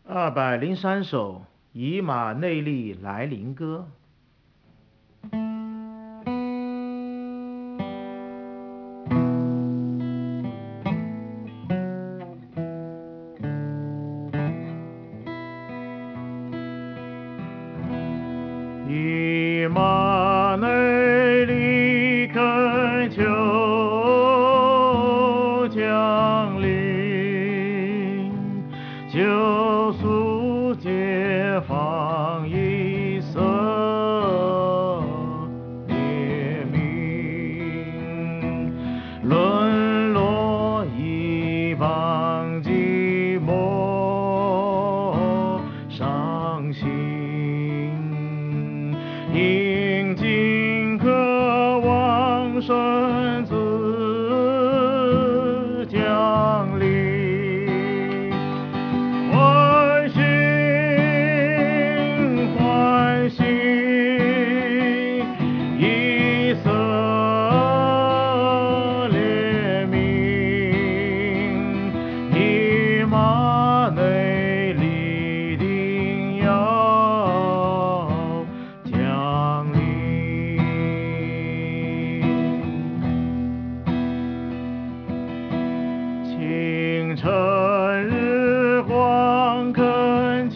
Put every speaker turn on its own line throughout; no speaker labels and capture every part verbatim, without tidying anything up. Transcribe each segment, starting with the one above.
二百零三首《以马内利来临歌》。以马内利恳求降临，救赎解放以色列民，沦落一邦寂寞伤心。应尽渴望圣子降临，欢欣欢欣，以色列民，以马内利定要降临。清晨日光恳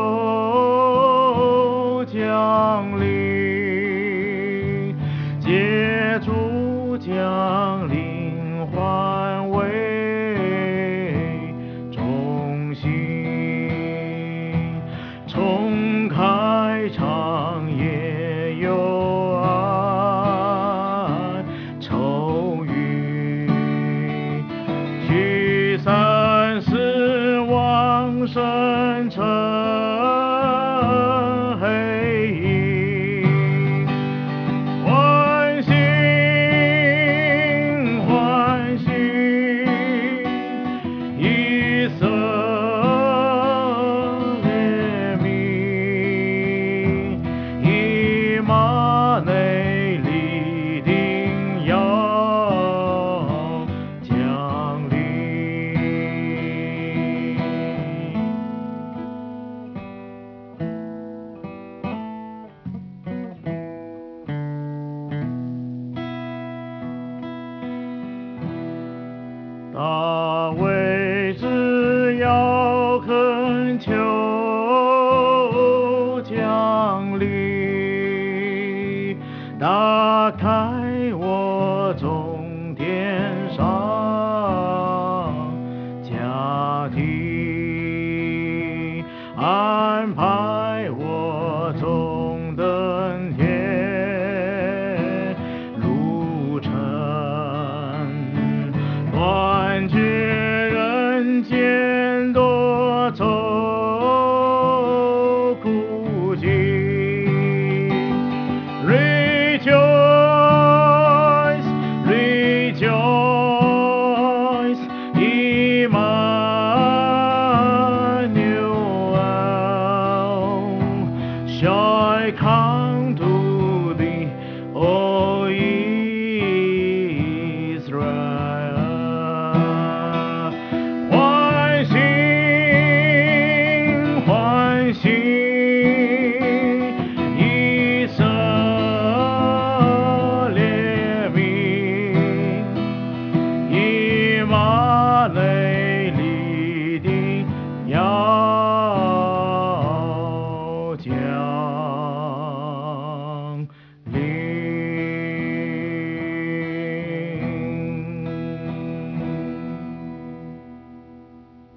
求降临，借主降临换为中心，重开长夜幽暗愁云，驱散死亡深沉黑影，欢欣欢欣，以色列民，以马内利定要降临。大卫只要恳求降临，打开我中天上家庭，安排我中登天路程，断绝人间多愁苦境。Rejoice, rejoice, Emmanuel shall come to thee, O Israel. 欢欣欢欣，以色列民，以马内利定要降